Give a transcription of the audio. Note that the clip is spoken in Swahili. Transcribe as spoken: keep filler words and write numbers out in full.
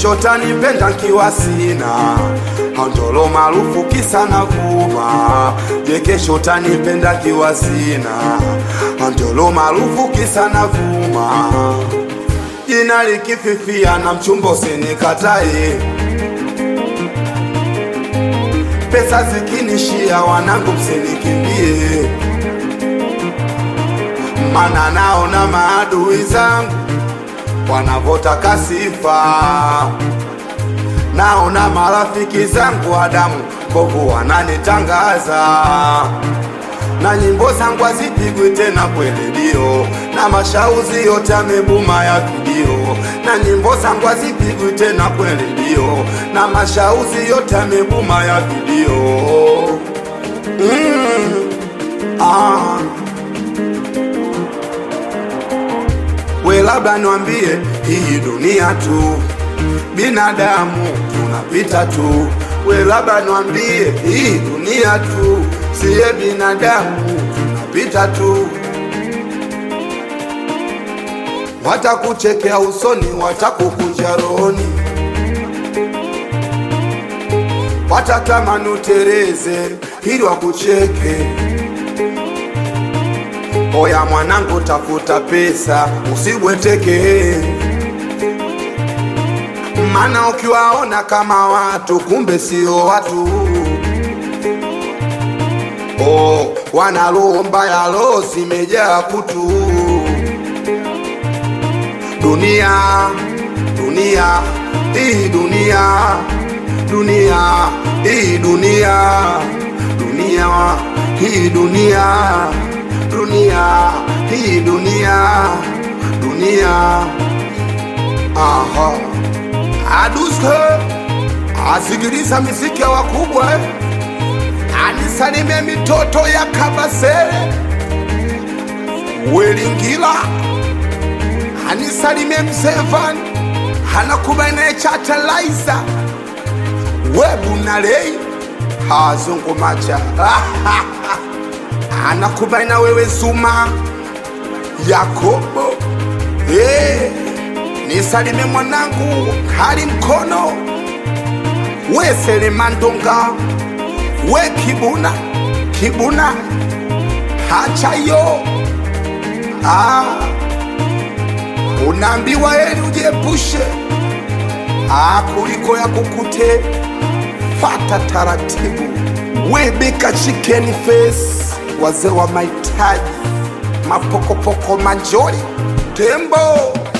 kesho tanipenda kiwa sina, ndolo maarufu kisa na vuma. Je, kesho tanipenda kiwa sina, ndolo maarufu kisa na vuma. Jina likififia na mchumba usinikatae, pesa zikinishia wanangu msinikimbie, mana naona maadui zangu wanavotaka sifa, naona marafiki zangu Adamu kovu wananitangaza, na nyimbo zangu hazipigwi tena kwenye redio, na mashauzi yote yamebuma ya video, na nyimbo zangu hazipigwi tena kwenye redio, na mashauzi yote yamebuma ya video. mm. ah. We labda niambie, hii dunia tu binadamu tunapita tu. We labda niambie, hii dunia tu siye binadamu tunapita tu. Watakuchekea usoni, watakukunja rohoni, watatamani utereze ili wakucheke. Oya mwanangu, tafuta pesa usibweteke, mana ukiwaona kama watu kumbe sio watu. Oh, wanalomba ya roho zimejaa kutu. Dunia, dunia, hii dunia, dunia, hii dunia, dunia, hii dunia, dunia, hii dunia, dunia. Aha. Aduske asigiriza miziki ya wakubwa, anisalimie mitoto ya Kabasele Welingila, anisalimie Msevan hanakubaina Chataliza Webu Nalei Hazungu Macha anakubaina wewe Zuma Yakobo. Hey, nisalimie mwanangu Hali Mkono, we Selemandonga, we Kibuna Kibuna hachayo. Ah, unaambiwa heri ujiepushe ah, kuliko ya kukute. Fata taratibu, we Bika Chicken Face, wazee wa mahitaji, mapokopoko manjori, tembo.